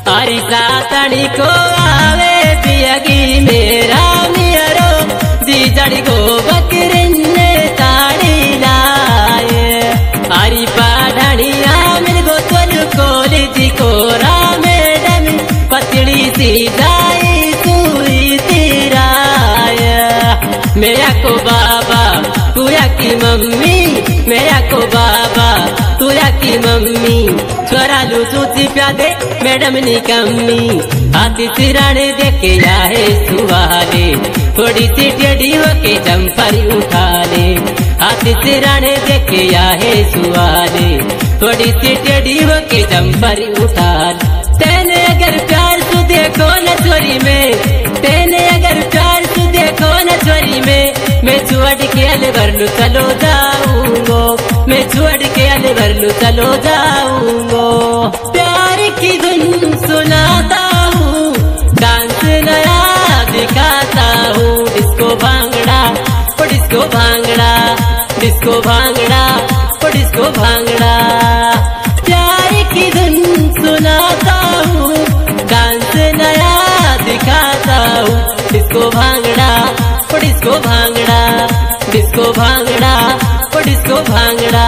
अरे सातणी को आवे पियगी मेरा मियरो जीजड़ी को बकरिन्ने ताड़ी लाए। अरे पाढ़निया मिल गो तुल कॉलेज को मैडम पतली सी जाई सुई तिराय। मेरा को बाबा तुया की मम्मी, मेरा को बाबा तुया की मम्मी छोरा लू सूची प्यादे मैडम नी कम्मी। हाथी सिराने देखे आए सुवाले थोड़ी सी टेढ़ी होके जम्पर उठा ले। हाथी सिराने देखे आए सुवाले थोड़ी सी टेढ़ी होके जम्पर उठा ले। तेने अगर प्यार तू देखो न चोरी में, तेने अगर प्यार तू देखो न चोरी में, मैं छोड़ के अलवर लू चलो जाऊंगो, मैं छोड़ के अलवर लू चलो जाऊंगो। प्यार की धुन सुनाता हूँ, डांस नया दिखाता हूँ। डिस्को भांगड़ा ओ डिस्को भांगड़ा, डिस्को भांगड़ा ओ डिस्को भांगड़ा। प्यार की धुन सुनाता हूँ, डांस नया दिखाता हूँ। डिस्को भांगड़ा ओ डिस्को भांगड़ा, डिस्को भांगड़ा ओ डिस्को भांगड़ा।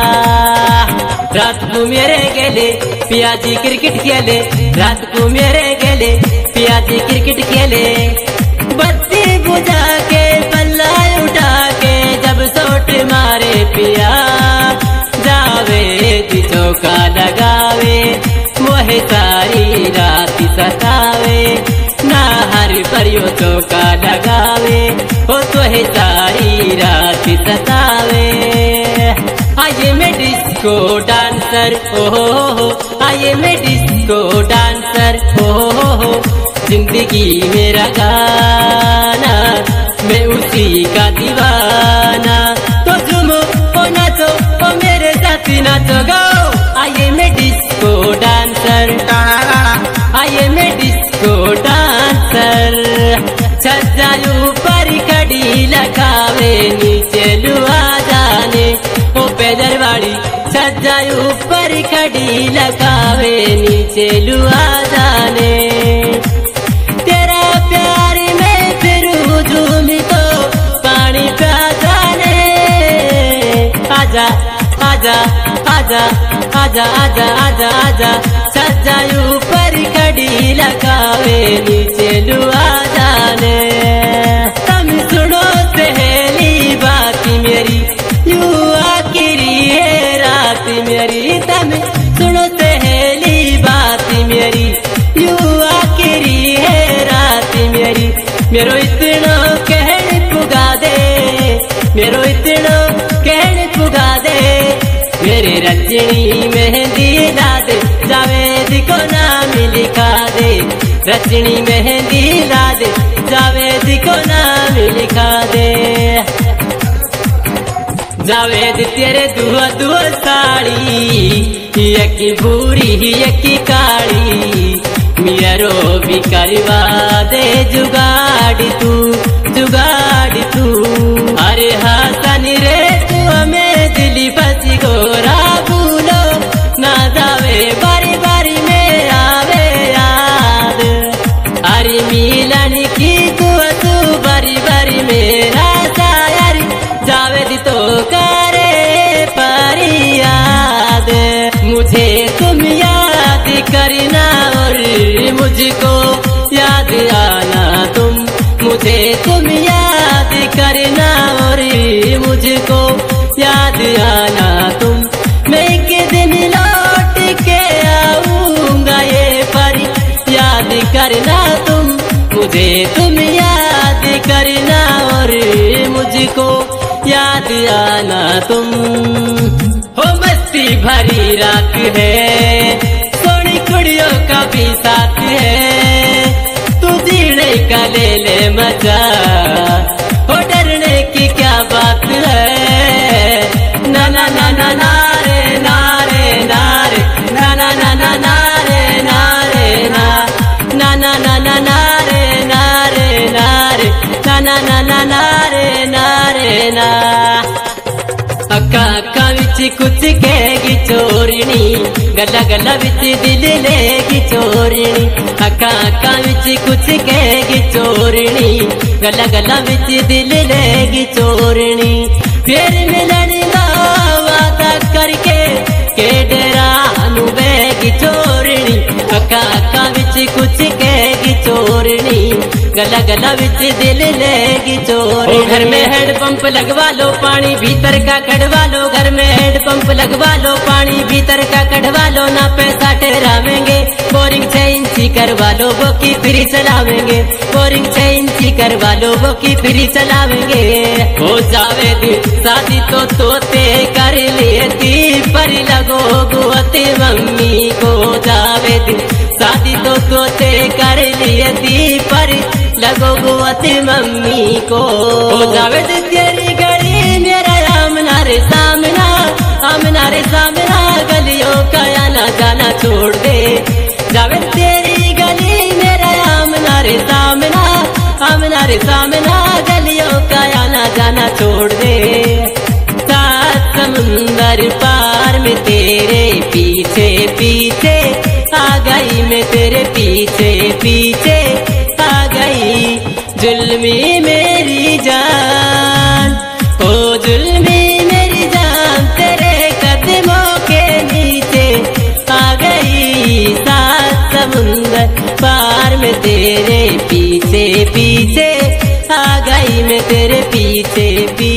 रात को मेरे गेले पियाजी क्रिकेट खेले, रात को मेरे गेले पियाजी क्रिकेट खेले। बत्ती बुझा के पल्ला उठा के जब शॉट मारे पिया जावे दी चौका लगावे। मोहे सारी रात सतावे ना हर परियो चौका लगावे, ओ तो है सारी रात सतावे। आइए मैं डिस्को डांसर ओ आइए मैं डिस्को डांसर ओ। जिंदगी मेरा गाना मैं उसी का दीवाना। तो झूमो ओ नाचो ओ मेरे साथ नाचो गो। आइए मैं डिस्को डांसर, आइए मैं डिस्को डांसर। छज्जायू पर खड़ी लगावे नीचे लुआ जाने ओ पैदरवाड़ी। छज्जायू पर खड़ी लगावे नीचे लुआ जाने। तेरा प्यार में फिर झूमी तो पानी प्या जाने। आजा आजा आजा आजा आजा आजा आजा। छज्जायू पर खड़ी लगावे नीचे लुआ जाने। तुम सुनो सहेली बात मेरी, यू आखिरी है रात मेरी। तुम सुनो सहेली बात मेरी, यू आखिरी है रात मेरी। मेरो इतना कहने पुगा दे, मेरो इतना कहने पुगा दे। मेरे रचनी मेहंदी ला दे, जावेद को नाम लिखा दे। रचनी मेहंदी ला दे, जावेद को नाम लिखा दे। जावेद तेरे दुआ दुआ साड़ी, यकी भूरी यकी काली। मियरो भी करवा दे जुगाड़ तू, जुगाड़ तू। अरे हसन रे तू हमें दिली फंसी गोरा भूलो ना जावे बारी बारी में आवे याद। अरे मिलन की दुआ तू बारी बारी मेरा शायर जावेद तो करे पर याद। मुझे तुम याद करना और मुझको याद आना तुम। मुझे तुम याद करना और मुझको याद आना तुम। मैं एक दिन लौट के आऊंगा ये पर याद करना तुम। मुझे तुम याद करना और मुझको याद आना तुम। हो मस्ती भरी रात है, सोनी कुड़ियों का भी साथ है। तू जीने का ले ले मजा, हो डरने की क्या बात है। ना ना ना ना नारे नारे नारे, ना ना ना ना नारे नारे ना, ना ना ना ना नारे नारे नारे, ना ना ना ना नारे नारे ना। अक्का अक्का विच कुछ कहेगी चोरनी, गला गला विच दिल लेगी चोरनी। अखा अखा विच कुछ कहेगी चोरनी, गला गला विच दिल लेगी चोरनी। फिर मिलन दा वादा करके के डेरा नू बहगी चोरनी। अखा अखा विच कुछ कहेगी चोरनी, गला गला विच दिल लेगी चोरनी। घर में हेड पंप लगवा लो, पानी भीतर का कढ़वा लो। घर में हेड पंप लगवा लो, पानी भीतर का कढ़वा लो। ना पैसा ठहरावेंगे, बोरिंग 6 इंची करवा लो, वो की फ्री चलावेंगे। बोरिंग 6 इंची करवा लो, वो की फ्री चलावेंगे। हो जावे दिन शादी तो तोते कर लेती, पर लगो गुअती मम्मी को। जावे दिन शादी तो तोते कर लेती, पर लगो गुअती मम्मी को। हो जावे दिन तेरी गली मेरा आमना रे सामना, आमना रे सामना, गलियों का आना जाना छोड़ दे। जावे तेरी गली मेरा आमना रे सामना, आमना रे सामना, गलियों का आना जाना छोड़ दे। सात समुंदर पार में तेरे पीछे पीछे आ गई, मैं तेरे पीछे पीछे आ गई। जुल्मी मेरी जान, ओ जुल्मी मेरी जान, तेरे कदमों के नीचे आ गई। सात समुंदर पार में तेरे पीछे पीछे आ गई, मैं तेरे पीछे पीछे।